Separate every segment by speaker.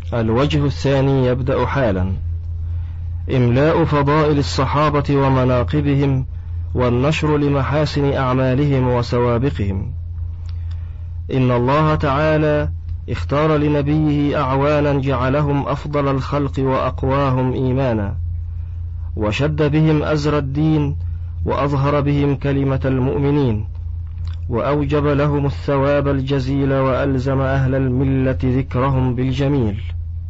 Speaker 1: الوجه الثاني يبدأ حالا: إملاء فضائل الصحابة ومناقبهم والنشر لمحاسن أعمالهم وسوابقهم. إن الله تعالى اختار لنبيه أعوانا جعلهم أفضل الخلق وأقواهم إيمانا، وشد بهم أزر الدين، وأظهر بهم كلمة المؤمنين، وأوجب لهم الثواب الجزيل، وألزم أهل الملة ذكرهم بالجميل.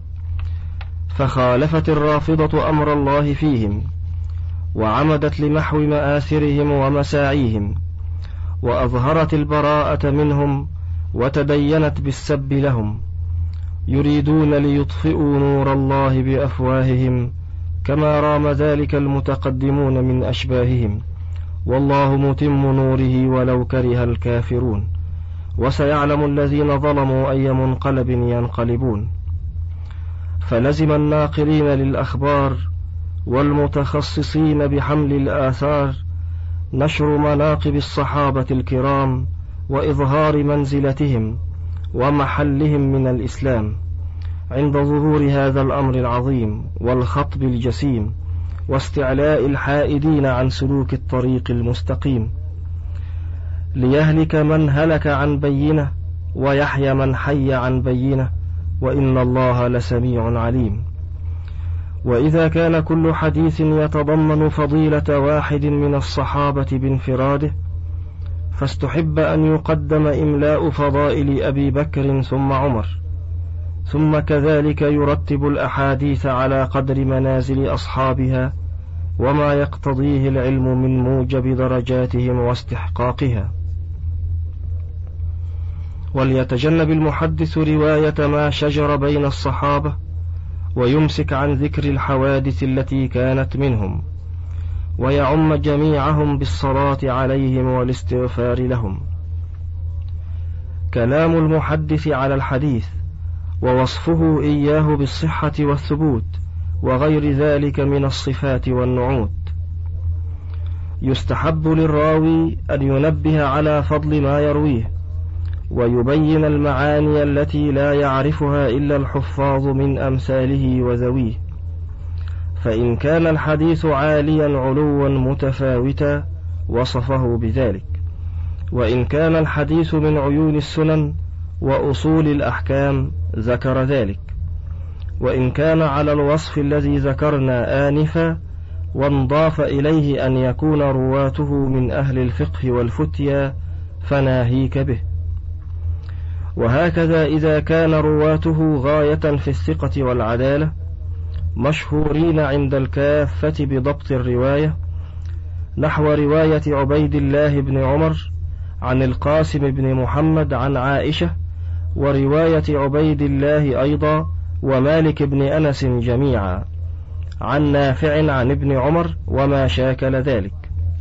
Speaker 1: فخالفت الرافضة أمر الله فيهم، وعمدت لمحو مآثرهم ومساعيهم، وأظهرت البراءة منهم، وتدينت بالسب لهم، يريدون ليطفئوا نور الله بأفواههم، كما رام ذلك المتقدمون من أشباههم، والله متم نوره ولو كره الكافرون، وسيعلم الذين ظلموا أي منقلب ينقلبون. فلزم الناقلين للأخبار والمتخصصين بحمل الآثار نشر مناقب الصحابة الكرام، وإظهار منزلتهم ومحلهم من الإسلام عند ظهور هذا الأمر العظيم والخطب الجسيم، واستعلاء الحائدين عن سلوك الطريق المستقيم، ليهلك من هلك عن بينة، ويحيى من حي عن بينة، وإن الله لسميع عليم. وإذا كان كل حديث يتضمن فضيلة واحد من الصحابة بانفراده، فاستحب أن يقدم إملاء فضائل أبي بكر ثم عمر، ثم كذلك يرتب الأحاديث على قدر منازل أصحابها وما يقتضيه العلم من موجب درجاتهم واستحقاقها. وليتجنب المحدث رواية ما شجر بين الصحابة، ويمسك عن ذكر الحوادث التي كانت منهم، ويعم جميعهم بالصلاة عليهم والاستغفار لهم. كلام المحدث على الحديث ووصفه إياه بالصحة والثبوت وغير ذلك من الصفات والنعوت. يستحب للراوي أن ينبه على فضل ما يرويه، ويبين المعاني التي لا يعرفها إلا الحفاظ من أمثاله وذويه. فإن كان الحديث عاليا علوا متفاوتا وصفه بذلك، وإن كان الحديث من عيون السنن وأصول الأحكام ذكر ذلك، وإن كان على الوصف الذي ذكرنا آنفا وانضاف إليه أن يكون رواته من أهل الفقه والفتيا فناهيك به. وهكذا إذا كان رواته غاية في الثقة والعدالة، مشهورين عند الكافة بضبط الرواية، نحو رواية عبيد الله بن عمر عن القاسم بن محمد عن عائشة، ورواية عبيد الله أيضا ومالك بن أنس جميعا عن نافع عن ابن عمر وما شاكل ذلك.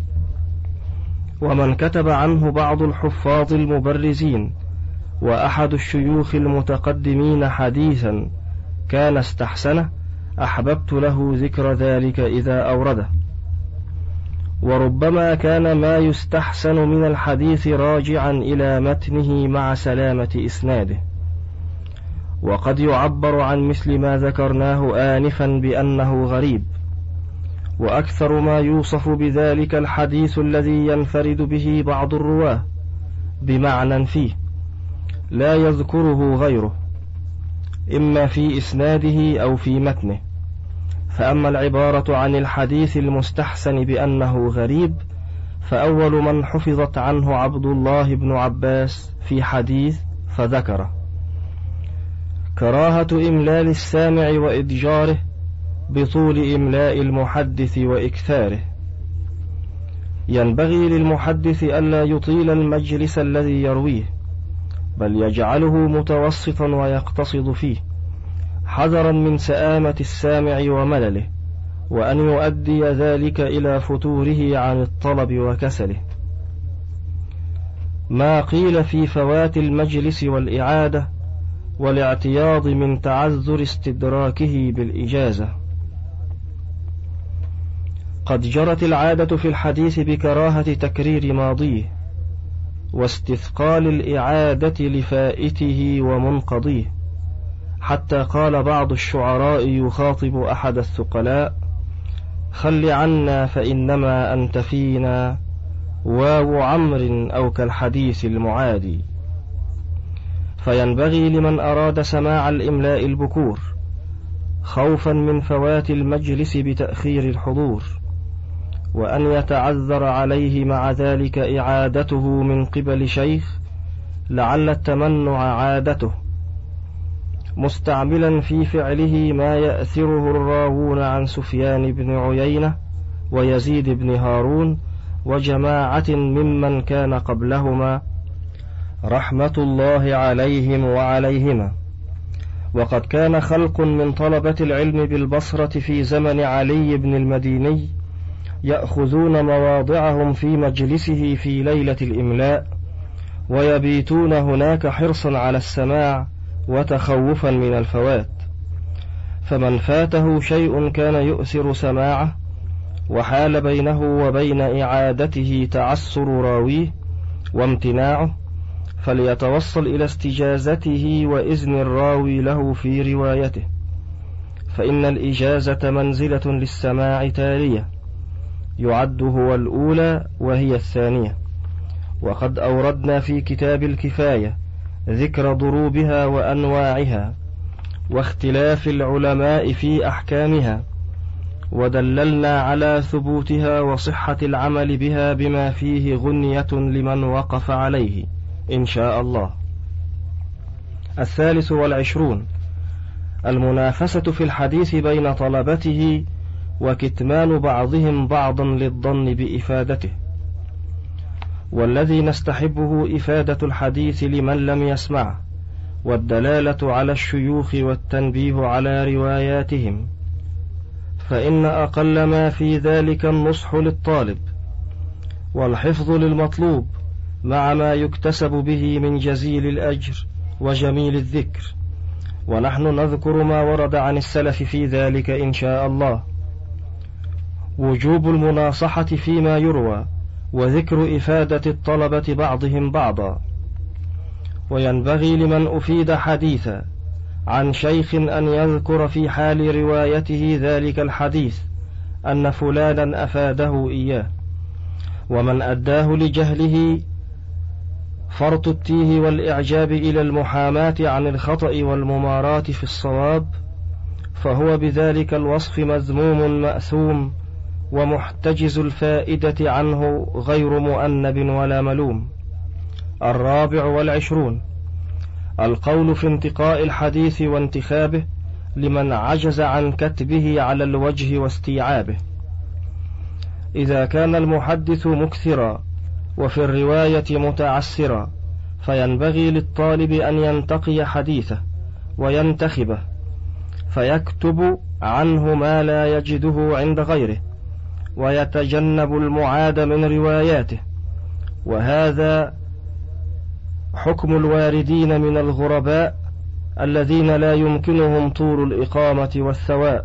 Speaker 1: ومن كتب عنه بعض الحفاظ المبرزين وأحد الشيوخ المتقدمين حديثا كان استحسنه، أحببت له ذكر ذلك إذا أورده. وربما كان ما يستحسن من الحديث راجعا إلى متنه مع سلامة إسناده، وقد يعبر عن مثل ما ذكرناه آنفا بأنه غريب. وأكثر ما يوصف بذلك الحديث الذي ينفرد به بعض الرواه بمعنى فيه لا يذكره غيره، إما في إسناده أو في متنه. فأما العبارة عن الحديث المستحسن بأنه غريب، فأول من حفظت عنه عبد الله بن عباس في حديث فذكره: كراهة إملال السامع وإضجاره بطول إملاء المحدث وإكثاره. ينبغي للمحدث ألا يطيل المجلس الذي يرويه، بل يجعله متوسطا ويقتصد فيه، حذرا من سآمة السامع وملله، وأن يؤدي ذلك إلى فتوره عن الطلب وكسله. ما قيل في فوات المجلس والإعادة والاعتياض من تعذر استدراكه بالإجازة. قد جرت العادة في الحديث بكراهة تكرير ماضيه، واستثقال الإعادة لفائته ومنقضيه، حتى قال بعض الشعراء يخاطب أحد الثقلاء: خل عنا فإنما أنت فينا واو عمر أو كالحديث المعادي. فينبغي لمن أراد سماع الإملاء البكور، خوفا من فوات المجلس بتأخير الحضور، وأن يتعذر عليه مع ذلك إعادته من قبل شيخ لعل التمنع عادته، مستعملا في فعله ما يأثره الراوون عن سفيان بن عيينة ويزيد بن هارون وجماعة ممن كان قبلهما رحمة الله عليهم وعليهما. وقد كان خلق من طلبة العلم بالبصرة في زمن علي بن المديني يأخذون مواضعهم في مجلسه في ليلة الإملاء، ويبيتون هناك حرصا على السماع وتخوفا من الفوات، فمن فاته شيء كان يؤثر سماعه وحال بينه وبين إعادته تعسر راويه وامتناعه، فليتوصل إلى استجازته وإذن الراوي له في روايته، فإن الإجازة منزلة للسماع تالية، يعد هو الأولى وهي الثانية. وقد أوردنا في كتاب الكفاية ذكر ضروبها وأنواعها واختلاف العلماء في أحكامها، ودللنا على ثبوتها وصحة العمل بها بما فيه غنية لمن وقف عليه إن شاء الله. 23 المنافسة في الحديث بين طلبته وكتمان بعضهم بعضا للظن بإفادته. والذي نستحبه إفادة الحديث لمن لم يسمعه، والدلالة على الشيوخ والتنبيه على رواياتهم، فإن أقل ما في ذلك النصح للطالب والحفظ للمطلوب مع ما يكتسب به من جزيل الأجر وجميل الذكر، ونحن نذكر ما ورد عن السلف في ذلك إن شاء الله. وجوب المناصحة فيما يروى، وذكر إفادة الطلبة بعضهم بعضا. وينبغي لمن أفيد حديثا عن شيخ أن يذكر في حال روايته ذلك الحديث أن فلانا أفاده إياه، ومن أداه لجهله فرط التيه والإعجاب إلى المحاماة عن الخطأ والمماراة في الصواب، فهو بذلك الوصف مذموم مأثوم، ومحتجز الفائدة عنه غير مؤنب ولا ملوم. 24 القول في انتقاء الحديث وانتخابه لمن عجز عن كتبه على الوجه واستيعابه. إذا كان المحدث مكثرا وفي الرواية متعسرا، فينبغي للطالب أن ينتقي حديثه وينتخبه، فيكتب عنه ما لا يجده عند غيره، ويتجنب المعاد من رواياته. وهذا حكم الواردين من الغرباء الذين لا يمكنهم طول الإقامة والثواء.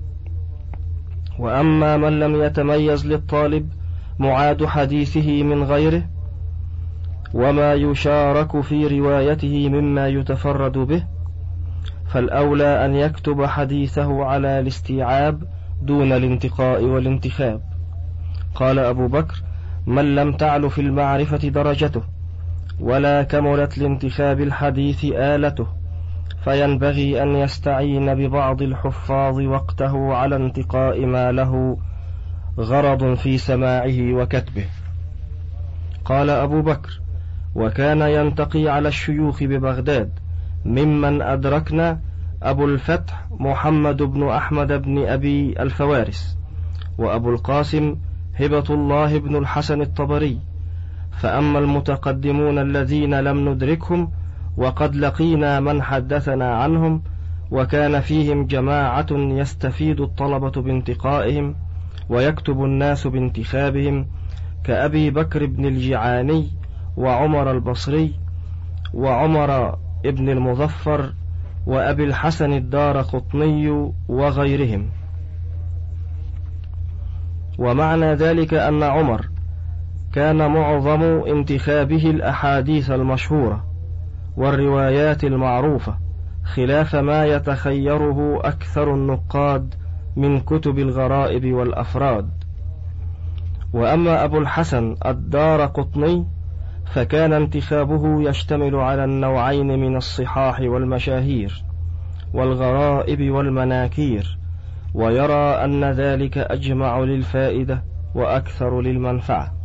Speaker 1: وأما من لم يتميز للطالب معاد حديثه من غيره وما يشارك في روايته مما يتفرد به، فالأولى أن يكتب حديثه على الاستيعاب دون الانتقاء والانتخاب. قال أبو بكر: من لم تعل في المعرفة درجته ولا كملت لانتخاب الحديث آلته، فينبغي أن يستعين ببعض الحفاظ وقته على انتقاء ما له غرض في سماعه وكتبه. قال أبو بكر: وكان ينتقي على الشيوخ ببغداد ممن أدركنا أبو الفتح محمد بن أحمد بن أبي الفوارس، وأبو القاسم هبة الله بن الحسن الطبري. فأما المتقدمون الذين لم ندركهم وقد لقينا من حدثنا عنهم وكان فيهم جماعة يستفيد الطلبة بانتقائهم ويكتب الناس بانتخابهم، كأبي بكر بن الجعاني وعمر البصري وعمر ابن المظفر وأبي الحسن الدارقطني وغيرهم. ومعنى ذلك أن عمر كان معظم انتخابه الأحاديث المشهورة والروايات المعروفة، خلاف ما يتخيره أكثر النقاد من كتب الغرائب والأفراد. وأما أبو الحسن الدارقطني فكان انتخابه يشتمل على النوعين من الصحاح والمشاهير والغرائب والمناكير، ويرى أن ذلك أجمع للفائدة وأكثر للمنفعة.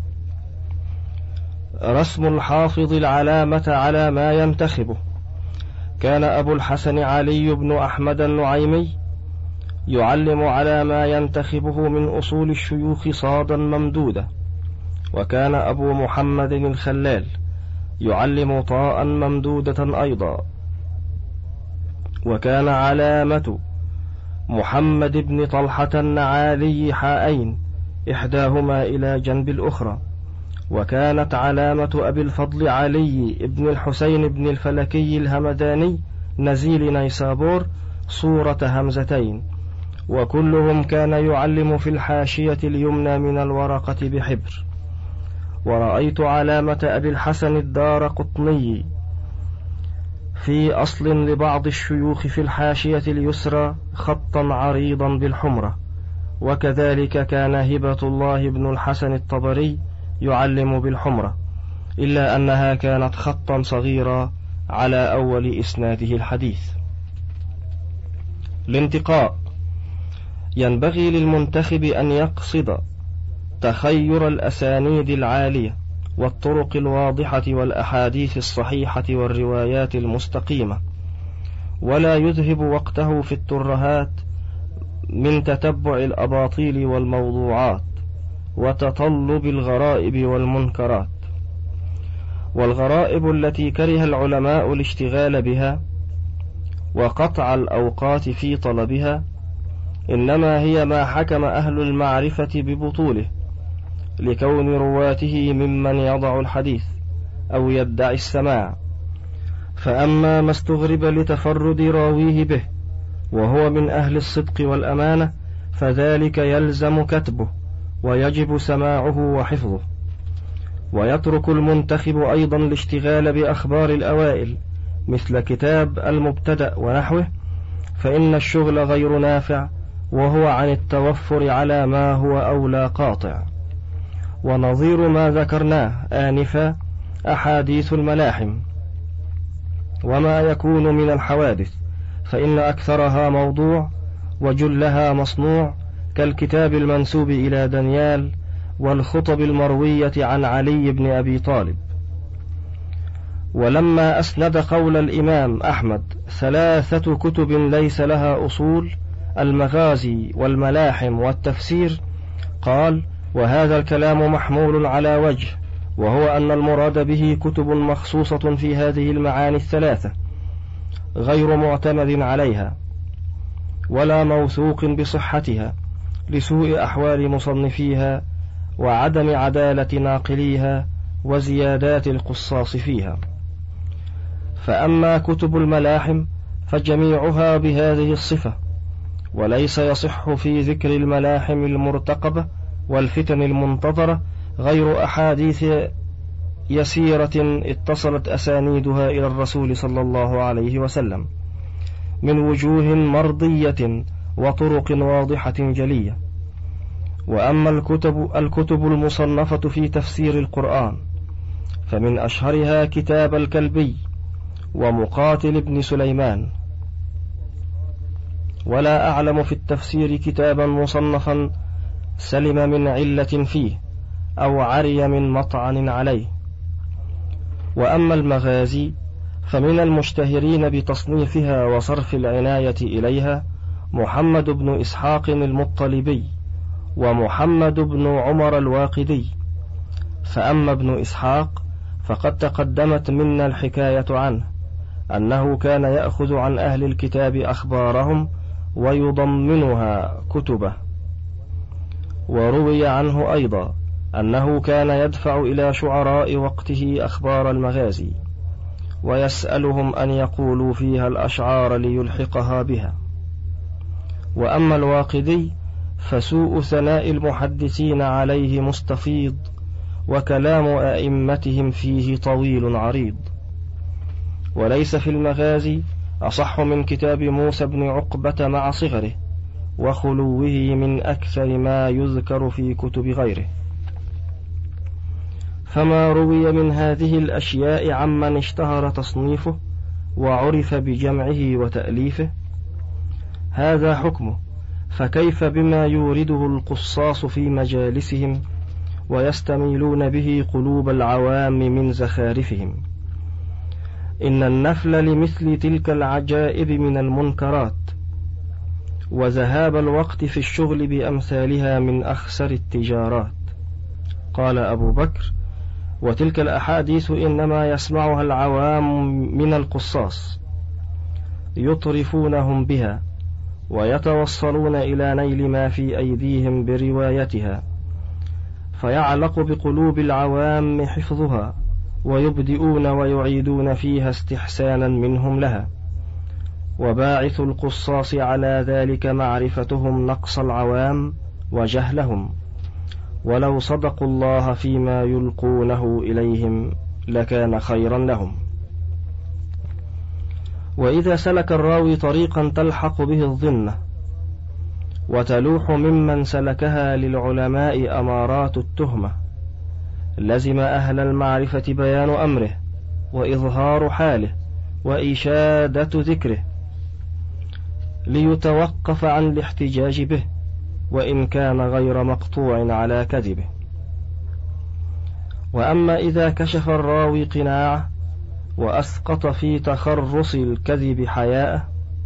Speaker 1: رسم الحافظ العلامة على ما ينتخبه. كان أبو الحسن علي بن أحمد النعيمي يعلم على ما ينتخبه من أصول الشيوخ صادا ممدودة، وكان أبو محمد الخلال يعلم طاء ممدودة أيضا، وكان علامة محمد بن طلحة النعالي حائين إحداهما إلى جنب الأخرى، وكانت علامة أبي الفضل علي بن الحسين بن الفلكي الهمداني نزيل نيسابور صورة همزتين، وكلهم كان يعلم في الحاشية اليمنى من الورقة بحبر. ورأيت علامة أبي الحسن الدارقطني في أصل لبعض الشيوخ في الحاشية اليسرى خطا عريضا بالحمرة، وكذلك كان هبة الله بن الحسن الطبري يعلم بالحمرة، إلا أنها كانت خطا صغيرا على أول إسناده الحديث. الانتقاء. ينبغي للمنتخب أن يقصد تخير الأسانيد العالية والطرق الواضحة والأحاديث الصحيحة والروايات المستقيمة، ولا يذهب وقته في الترهات من تتبع الأباطيل والموضوعات وتطلب الغرائب والمنكرات. والغرائب التي كره العلماء الاشتغال بها وقطع الأوقات في طلبها إنما هي ما حكم أهل المعرفة ببطوله لكون رواته ممن يضع الحديث أو يدعي السماع. فأما ما استغرب لتفرد راويه به وهو من أهل الصدق والأمانة فذلك يلزم كتبه ويجب سماعه وحفظه. ويترك المنتخب أيضا الاشتغال بأخبار الأوائل مثل كتاب المبتدأ ونحوه، فإن الشغل غير نافع وهو عن التوفر على ما هو أولى قاطع. ونظير ما ذكرناه آنفا أحاديث الملاحم وما يكون من الحوادث، فإن أكثرها موضوع وجلها مصنوع، كالكتاب المنسوب إلى دانيال والخطب المروية عن علي بن أبي طالب. ولما أسند قول الإمام أحمد 3 كتب ليس لها أصول، المغازي والملاحم والتفسير، قال: وهذا الكلام محمول على وجه، وهو أن المراد به كتب مخصوصة في هذه المعاني 3 غير معتمد عليها ولا موثوق بصحتها لسوء أحوال مصنفيها وعدم عدالة ناقليها وزيادات القصاص فيها. فأما كتب الملاحم فجميعها بهذه الصفة، وليس يصح في ذكر الملاحم المرتقبة والفتن المنتظرة غير أحاديث يسيرة اتصلت أسانيدها إلى الرسول صلى الله عليه وسلم من وجوه مرضية وطرق واضحة جلية. وأما الكتب المصنفة في تفسير القرآن فمن أشهرها كتاب الكلبي ومقاتل بن سليمان، ولا أعلم في التفسير كتابا مصنفا سلم من علة فيه أو عري من مطعن عليه. وأما المغازي فمن المشتهرين بتصنيفها وصرف العناية إليها محمد بن إسحاق المطلبي ومحمد بن عمر الواقدي. فأما ابن إسحاق فقد تقدمت منا الحكاية عنه أنه كان يأخذ عن أهل الكتاب أخبارهم ويضمنها كتبه. وروي عنه أيضا أنه كان يدفع إلى شعراء وقته أخبار المغازي ويسألهم أن يقولوا فيها الأشعار ليلحقها بها. وأما الواقدي فسوء ثناء المحدثين عليه مستفيض، وكلام أئمتهم فيه طويل عريض. وليس في المغازي أصح من كتاب موسى بن عقبة مع صغره وخلوه من أكثر ما يذكر في كتب غيره. فما روي من هذه الأشياء عمن اشتهر تصنيفه وعرف بجمعه وتأليفه هذا حكمه، فكيف بما يورده القصاص في مجالسهم ويستميلون به قلوب العوام من زخارفهم. إن النفل لمثل تلك العجائب من المنكرات، وذهاب الوقت في الشغل بأمثالها من أخسر التجارات. قال أبو بكر: وتلك الأحاديث إنما يسمعها العوام من القصاص، يطرفونهم بها ويتوصلون إلى نيل ما في أيديهم بروايتها، فيعلق بقلوب العوام حفظها، ويبدئون ويعيدون فيها استحسانا منهم لها. وباعث القصاص على ذلك معرفتهم نقص العوام وجهلهم، ولو صدقوا الله فيما يلقونه إليهم لكان خيرا لهم. وإذا سلك الراوي طريقا تلحق به الظنة وتلوح ممن سلكها للعلماء أمارات التهمة، لزم أهل المعرفة بيان أمره وإظهار حاله وإشادة ذكره، ليتوقف عن الاحتجاج به وإن كان غير مقطوع على كذبه. وأما إذا كشف الراوي قناعه وأسقط في تخرص الكذب حياءه،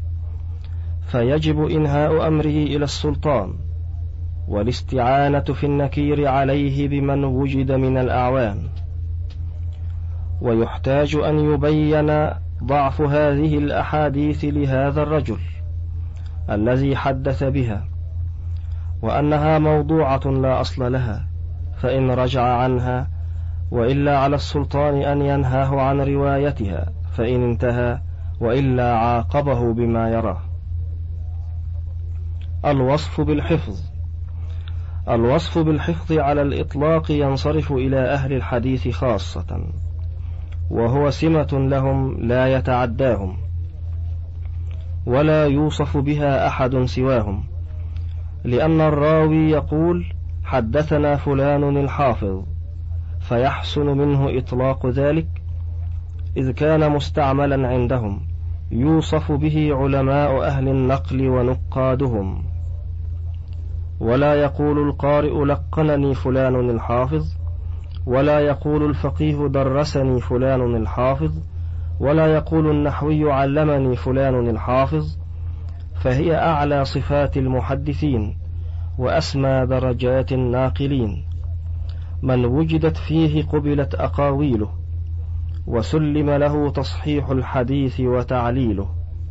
Speaker 1: فيجب إنهاء أمره إلى السلطان والاستعانة في النكير عليه بمن وجد من الأعوان. ويحتاج أن يبين ضعف هذه الأحاديث لهذا الرجل الذي حدث بها، وأنها موضوعة لا أصل لها، فإن رجع عنها، وإلا على السلطان أن ينهاه عن روايتها فإن انتهى، وإلا عاقبه بما يراه. الوصف بالحفظ. الوصف بالحفظ على الإطلاق ينصرف إلى أهل الحديث خاصة، وهو سمة لهم لا يتعداهم ولا يوصف بها أحد سواهم، لأن الراوي يقول: حدثنا فلان الحافظ، فيحسن منه إطلاق ذلك إذ كان مستعملا عندهم، يوصف به علماء أهل النقل ونقادهم. ولا يقول القارئ: لقنني فلان الحافظ، ولا يقول الفقيه: درسني فلان الحافظ، ولا يقول النحوي: علمني فلان الحافظ، فهي أعلى صفات المحدثين وأسمى درجات الناقلين. من وجدت فيه قبلت أقاويله، وسلم له تصحيح الحديث وتعليله،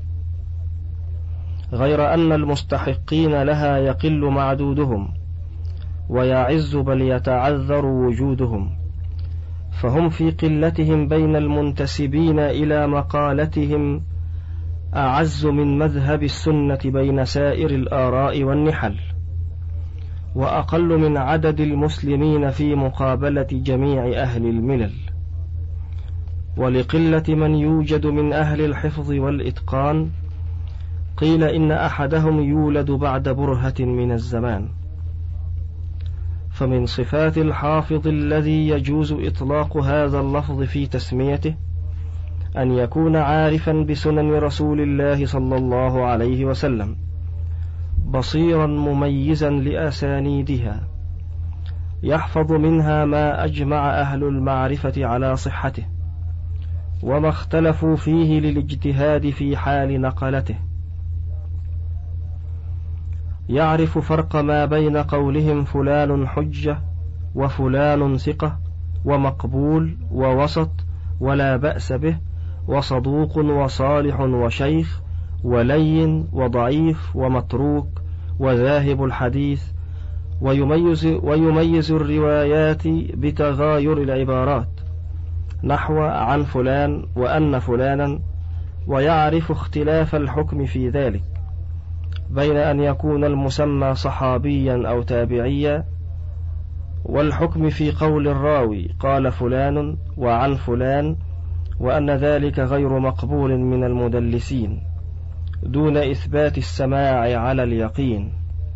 Speaker 1: غير أن المستحقين لها يقل معدودهم ويعز بل يتعذر وجودهم، فهم في قلتهم بين المنتسبين إلى مقالتهم أعز من مذهب السنة بين سائر الآراء والنحل، وأقل من عدد المسلمين في مقابلة جميع أهل الملل. ولقلة من يوجد من أهل الحفظ والإتقان قيل إن أحدهم يولد بعد برهة من الزمان. فمن صفات الحافظ الذي يجوز إطلاق هذا اللفظ في تسميته أن يكون عارفا بسنن رسول الله صلى الله عليه وسلم، بصيرا مميزا لأسانيدها، يحفظ منها ما أجمع أهل المعرفة على صحته وما اختلفوا فيه للاجتهاد في حال نقلته، يعرف فرق ما بين قولهم فلان حجة وفلان ثقة ومقبول ووسط ولا بأس به وصدوق وصالح وشيخ ولين وضعيف ومتروك وذاهب الحديث، ويميز الروايات بتغاير العبارات، نحو عن فلان وأن فلانا، ويعرف اختلاف الحكم في ذلك بين أن يكون المسمى صحابيا أو تابعيا، والحكم في قول الراوي قال فلان وعن فلان، وأن ذلك غير مقبول من المدلسين دون إثبات السماع على اليقين.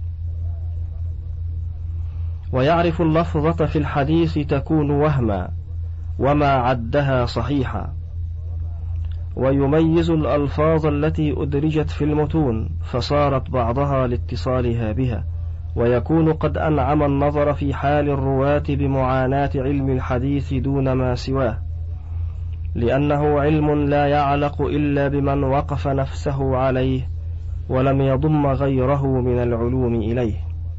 Speaker 1: ويعرف اللفظة في الحديث تكون وهما وما عدها صحيحا، ويميز الألفاظ التي أدرجت في المتون فصارت بعضها لاتصالها بها، ويكون قد أنعم النظر في حال الرواة بمعاناة علم الحديث دون ما سواه، لأنه علم لا يعلق إلا بمن وقف نفسه عليه ولم يضم غيره من العلوم إليه.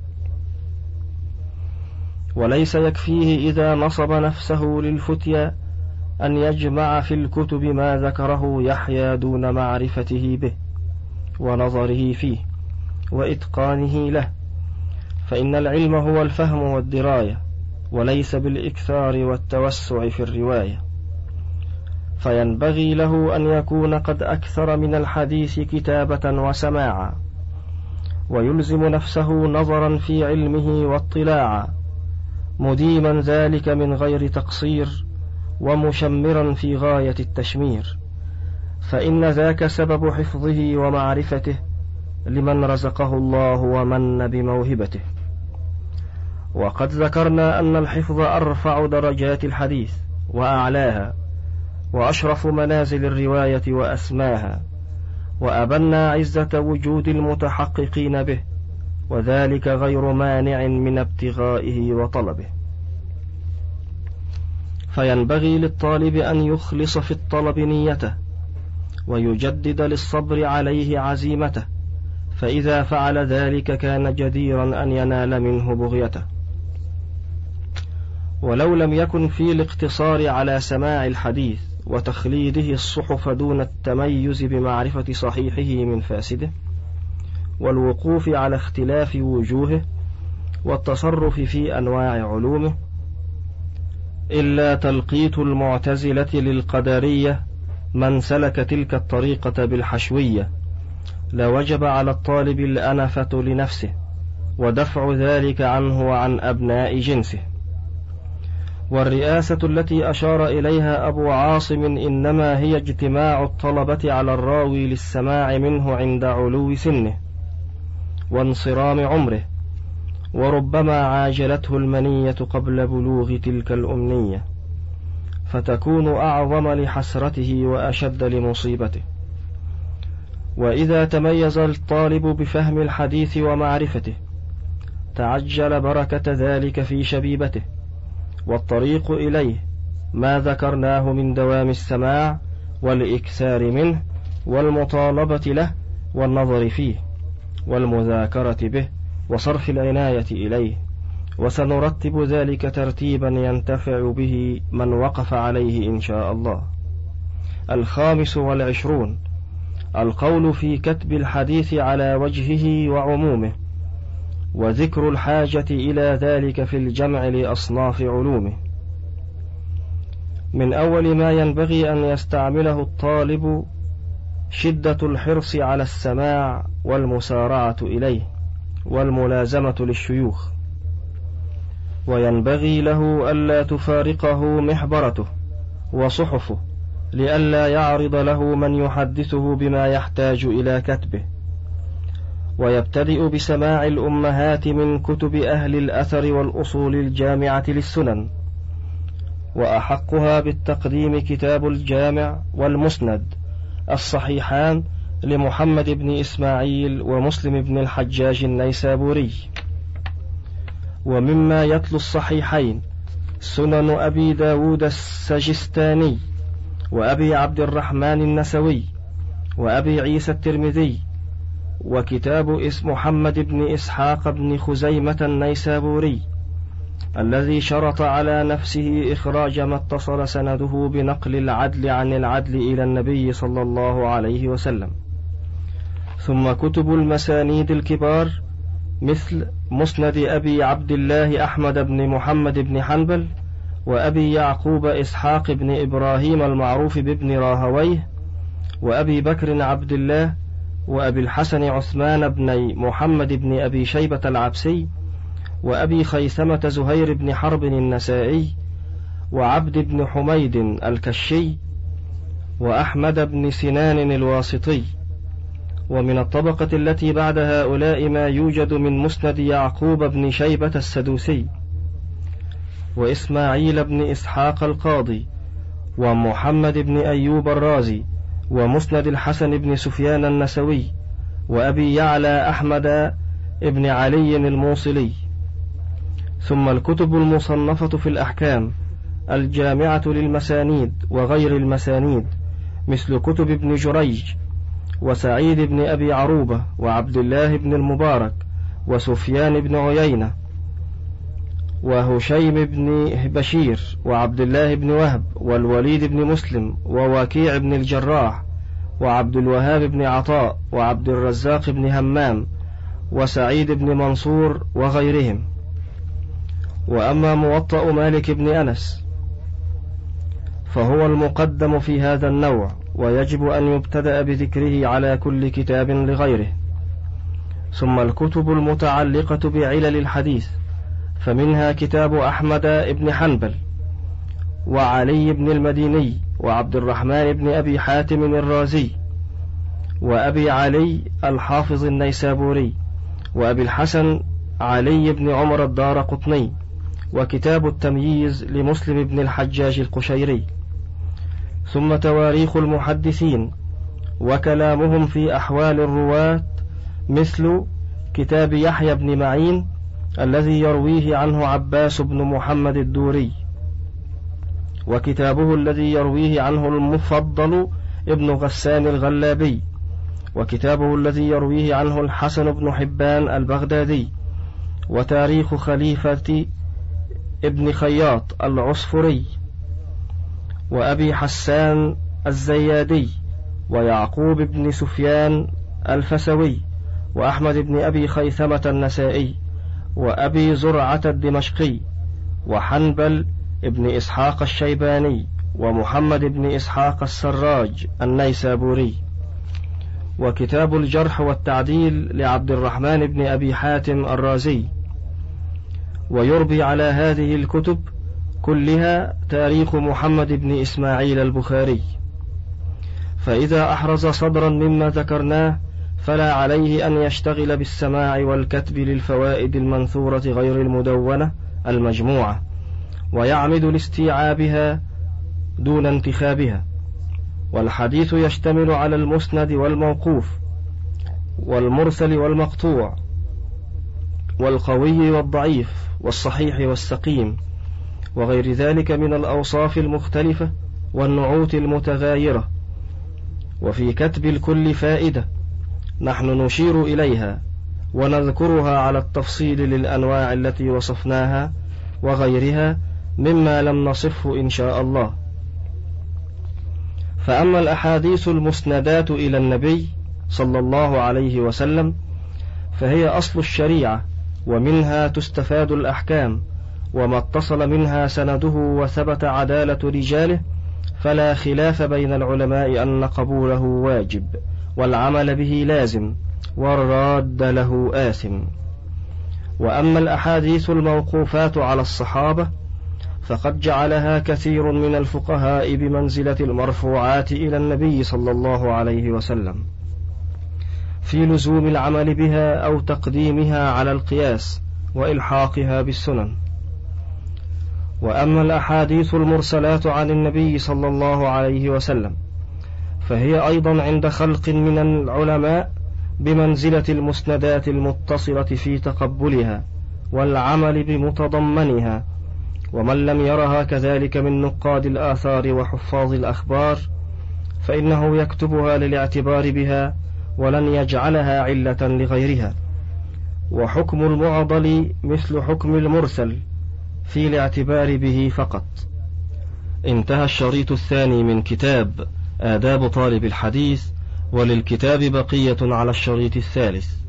Speaker 1: وليس يكفيه إذا نصب نفسه للفتيا أن يجمع في الكتب ما ذكره يحيى دون معرفته به ونظره فيه وإتقانه له، فإن العلم هو الفهم والدراية، وليس بالإكثار والتوسع في الرواية. فينبغي له أن يكون قد أكثر من الحديث كتابة وسماعا، ويلزم نفسه نظرا في علمه واطلاعا، مديما ذلك من غير تقصير، ومشمرا في غاية التشمير، فإن ذاك سبب حفظه ومعرفته لمن رزقه الله ومن بموهبته. وقد ذكرنا أن الحفظ أرفع درجات الحديث وأعلاها، وأشرف منازل الرواية وأسماها، وأبنى عزة وجود المتحققين به، وذلك غير مانع من ابتغائه وطلبه. فينبغي للطالب أن يخلص في الطلب نيته، ويجدد للصبر عليه عزيمته، فإذا فعل ذلك كان جديرا أن ينال منه بغيته. ولو لم يكن في الاقتصار على سماع الحديث وتخليده الصحف دون التميز بمعرفة صحيحه من فاسده، والوقوف على اختلاف وجوهه والتصرف في أنواع علومه، إلا تلقيت المعتزلة للقدرية من سلك تلك الطريقة بالحشوية، لوجب على الطالب الأنفة لنفسه ودفع ذلك عنه وعن أبناء جنسه. والرئاسة التي أشار إليها أبو عاصم إنما هي اجتماع الطلبة على الراوي للسماع منه عند علو سنه وانصرام عمره، وربما عاجلته المنية قبل بلوغ تلك الأمنية، فتكون أعظم لحسرته وأشد لمصيبته. وإذا تميز الطالب بفهم الحديث ومعرفته تعجل بركة ذلك في شبيبته، والطريق إليه ما ذكرناه من دوام السماع والإكثار منه والمطالبة له والنظر فيه والمذاكرة به وصرف العناية إليه، وسنرتب ذلك ترتيبا ينتفع به من وقف عليه إن شاء الله. 25 القول في كتب الحديث على وجهه وعمومه، وذكر الحاجة إلى ذلك في الجمع لأصناف علومه. من أول ما ينبغي أن يستعمله الطالب شدة الحرص على السماع والمسارعة إليه والملازمة للشيوخ، وينبغي له ألا تفارقه محبرته وصحفه، لئلا يعرض له من يحدثه بما يحتاج إلى كتبه. ويبتدئ بسماع الأمهات من كتب أهل الأثر والأصول الجامعة للسنن، وأحقها بالتقديم كتاب الجامع والمسند الصحيحان لمحمد بن إسماعيل ومسلم بن الحجاج النيسابوري. ومما يتلو الصحيحين سنن أبي داود السجستاني وأبي عبد الرحمن النسوي وأبي عيسى الترمذي، وكتاب اسم محمد بن إسحاق بن خزيمة النيسابوري الذي شرط على نفسه إخراج ما اتصل سنده بنقل العدل عن العدل إلى النبي صلى الله عليه وسلم. ثم كتب المسانيد الكبار مثل مسند أبي عبد الله أحمد بن محمد بن حنبل وأبي يعقوب إسحاق بن إبراهيم المعروف بابن راهويه، وأبي بكر عبد الله، وأبي الحسن عثمان بن محمد بن أبي شيبة العبسي، وأبي خيثمة زهير بن حرب النسائي، وعبد بن حميد الكشي، وأحمد بن سنان الواسطي. ومن الطبقة التي بعد هؤلاء ما يوجد من مسند يعقوب بن شيبة السدوسي، وإسماعيل بن إسحاق القاضي، ومحمد بن أيوب الرازي، ومسند الحسن بن سفيان النسوي، وأبي يعلى أحمد بن علي الموصلي. ثم الكتب المصنفة في الأحكام الجامعة للمسانيد وغير المسانيد، مثل كتب ابن جريج وسعيد بن أبي عروبة وعبد الله بن المبارك وسفيان بن عيينة وهشيم بن بشير وعبد الله بن وهب والوليد بن مسلم ووكيع بن الجراح وعبد الوهاب بن عطاء وعبد الرزاق بن همام وسعيد بن منصور وغيرهم. وأما موطأ مالك بن أنس فهو المقدم في هذا النوع، ويجب أن يبتدأ بذكره على كل كتاب لغيره. ثم الكتب المتعلقة بعلل الحديث، فمنها كتاب أحمد بن حنبل وعلي بن المديني وعبد الرحمن بن أبي حاتم الرازي وأبي علي الحافظ النيسابوري وأبي الحسن علي بن عمر الدارقطني، وكتاب التمييز لمسلم بن الحجاج القشيري. ثم تواريخ المحدثين وكلامهم في أحوال الرواة، مثل كتاب يحيى بن معين الذي يرويه عنه عباس بن محمد الدوري، وكتابه الذي يرويه عنه المفضل ابن غسان الغلابي، وكتابه الذي يرويه عنه الحسن بن حبان البغدادي، وتاريخ خليفة ابن خياط العصفري وأبي حسان الزيادي ويعقوب بن سفيان الفسوي وأحمد بن أبي خيثمة النسائي وأبي زرعة الدمشقي وحنبل ابن إسحاق الشيباني ومحمد بن إسحاق السراج النيسابوري، وكتاب الجرح والتعديل لعبد الرحمن بن أبي حاتم الرازي. ويربي على هذه الكتب كلها تاريخ محمد بن إسماعيل البخاري. فإذا أحرز صدرا مما ذكرناه فلا عليه أن يشتغل بالسماع والكتب للفوائد المنثورة غير المدونة المجموعة، ويعمد لاستيعابها دون انتخابها. والحديث يشتمل على المسند والموقوف والمرسل والمقطوع والقوي والضعيف والصحيح والسقيم وغير ذلك من الأوصاف المختلفة والنعوت المتغايرة. وفي كتب الكل فائدة نحن نشير إليها ونذكرها على التفصيل للأنواع التي وصفناها وغيرها مما لم نصفه إن شاء الله. فأما الأحاديث المسندات إلى النبي صلى الله عليه وسلم فهي أصل الشريعة، ومنها تستفاد الأحكام، وما اتصل منها سنده وثبت عدالة رجاله فلا خلاف بين العلماء أن قبوله واجب والعمل به لازم والراد له آثم. وأما الأحاديث الموقوفات على الصحابة فقد جعلها كثير من الفقهاء بمنزلة المرفوعات إلى النبي صلى الله عليه وسلم في لزوم العمل بها أو تقديمها على القياس وإلحاقها بالسنن. وأما الأحاديث المرسلات عن النبي صلى الله عليه وسلم فهي أيضا عند خلق من العلماء بمنزلة المسندات المتصلة في تقبلها والعمل بمتضمنها، ومن لم يرها كذلك من نقاد الآثار وحفاظ الأخبار فإنه يكتبها للاعتبار بها ولن يجعلها علة لغيرها. وحكم المعضل مثل حكم المرسل في الاعتبار به فقط. انتهى الشريط الثاني من كتاب آداب طالب الحديث، وللكتاب بقية على الشريط الثالث.